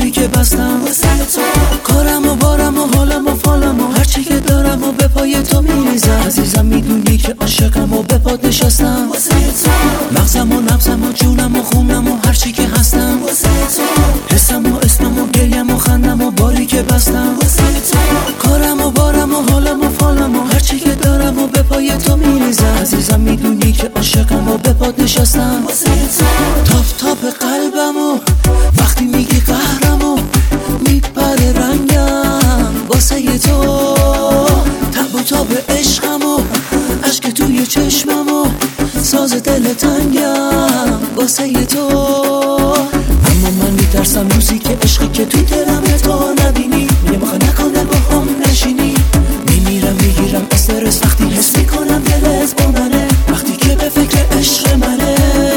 باری که بستم واسه تو. کارم و بارم و حالم و فالم و هرچی که دارم و به پای تو میریزم. عزیزم میدونی که عاشقم و به پات نشستم واسه تو. مغزم و نبزم و جونم و خونم و هرچی که هستم واسه تو. حسم و اسمم و گریم و خندم و باری که بستم واسه تو. کارم و بارم و حالم و فالم و هرچی که دارم و به پای تو میریزم. عزیزم میدونی که عاشقم و به پات نشستم واسه تو. تاپ تاپ قلبم و وقتی میگی قهرم و میپره رنگم واسه تو. تب و تاب عشقم و عشق توی چشمم و ساز دل تنگم واسه تو. اما من میترسم روزی که عشقی که تو دلم تو نبینی. میگم آخه نکنه با هم نشینی. میمیرم میگیرم استرس وقتی حس میکنم دلت با منه. وقتی که به فکر عشق منه.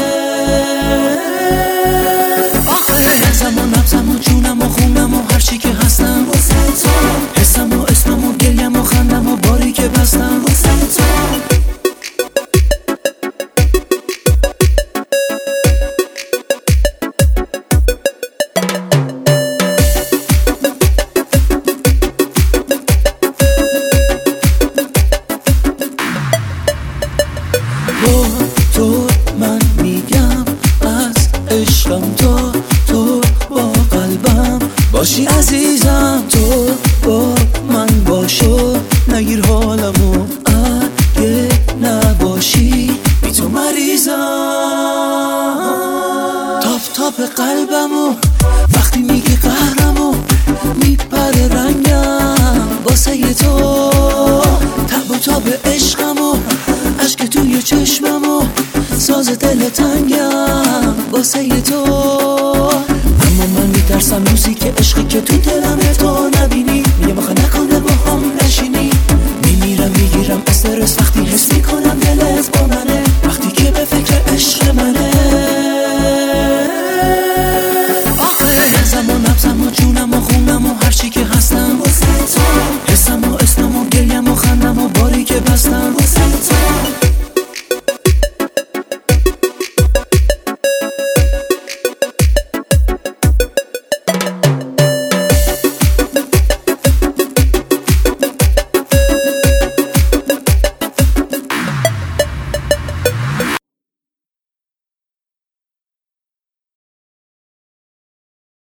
حسم و نبزم و جونم و خونم و هرچی که هستم واسه تو. حسم و اسمم و گریم و خندم و باری که بستم واسه تو. با تو من میگم از عشقم تو با قلبم باشی عزیزم. تو با من باشو نگیر حالمو اگه نباشی بی تو مریضم. تاپ تاپ قلبمو وقتی میگی قهرمو میپره رنگم واسه تو. تب و تاب عشقمو عشق توی چشممو ساز دل تنگم واسه تو.